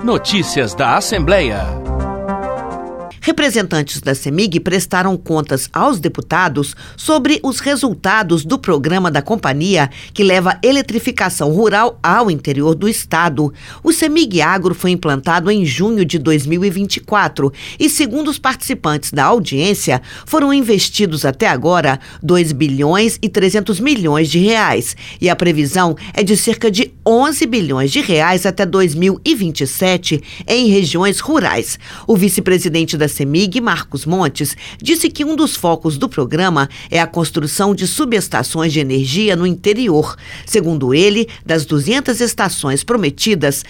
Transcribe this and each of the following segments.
Notícias da Assembleia. Representantes da CEMIG prestaram contas aos deputados sobre os resultados do programa da companhia que leva eletrificação rural ao interior do estado. O CEMIG Agro foi implantado em junho de 2024 e, segundo os participantes da audiência, foram investidos até agora 2 bilhões e 300 milhões de reais e a previsão é de cerca de 11 bilhões de reais até 2027 em regiões rurais. O vice-presidente da CEMIG, Marcos Montes, disse que um dos focos do programa é a construção de subestações de energia no interior. Segundo ele, das 200 estações prometidas,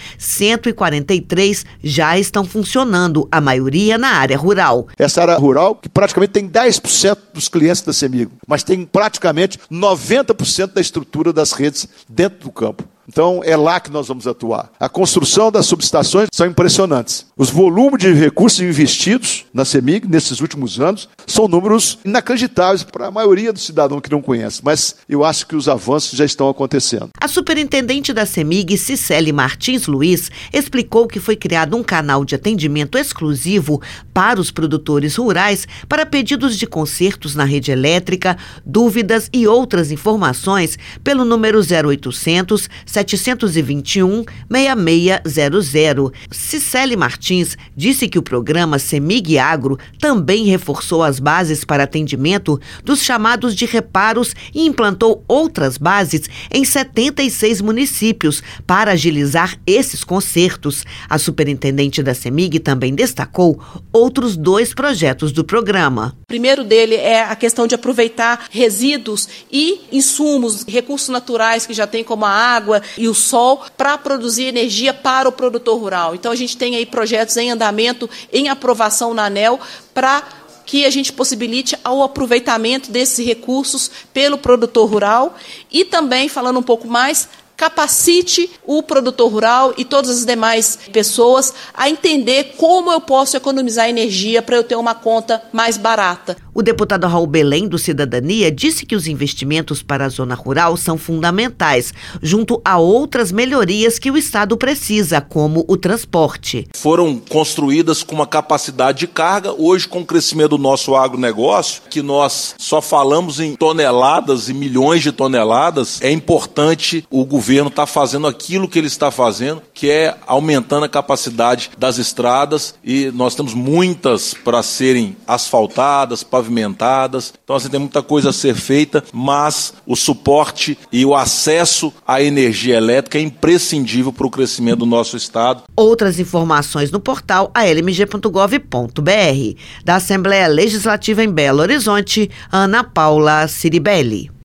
143 já estão funcionando, a maioria na área rural. Essa área rural, que praticamente tem 10% dos clientes da CEMIG, mas tem praticamente 90% da estrutura das redes dentro do campo. Então, é lá que nós vamos atuar. A construção das subestações são impressionantes. Os volumes de recursos investidos na CEMIG nesses últimos anos são números inacreditáveis para a maioria dos cidadãos que não conhece, mas eu acho que os avanços já estão acontecendo. A superintendente da CEMIG, Cicely Martins Luiz, explicou que foi criado um canal de atendimento exclusivo para os produtores rurais para pedidos de consertos na rede elétrica, dúvidas e outras informações pelo número 0800 721 6600. Cicely Martins disse que o programa CEMIG Agro também reforçou as bases para atendimento dos chamados de reparos e implantou outras bases em 76 municípios para agilizar esses consertos. A superintendente da CEMIG também destacou outros 2 projetos do programa. O primeiro dele é a questão de aproveitar resíduos e insumos, recursos naturais que já tem como a água e o sol para produzir energia para o produtor rural. Então a gente tem aí projetos em andamento, em aprovação na ANEEL, para que a gente possibilite o aproveitamento desses recursos pelo produtor rural e também, falando um pouco mais, capacite o produtor rural e todas as demais pessoas a entender como eu posso economizar energia para eu ter uma conta mais barata. O deputado Raul Belém, do Cidadania, disse que os investimentos para a zona rural são fundamentais, junto a outras melhorias que o Estado precisa, como o transporte. Foram construídas com uma capacidade de carga. Hoje, com o crescimento do nosso agronegócio, que nós só falamos em toneladas e milhões de toneladas, é importante o governo estar fazendo aquilo que ele está fazendo, que é aumentando a capacidade das estradas, e nós temos muitas para serem asfaltadas, pavimentadas. Então, assim, tem muita coisa a ser feita, mas o suporte e o acesso à energia elétrica é imprescindível para o crescimento do nosso estado. Outras informações no portal almg.gov.br. Da Assembleia Legislativa em Belo Horizonte, Ana Paula Ciribelli.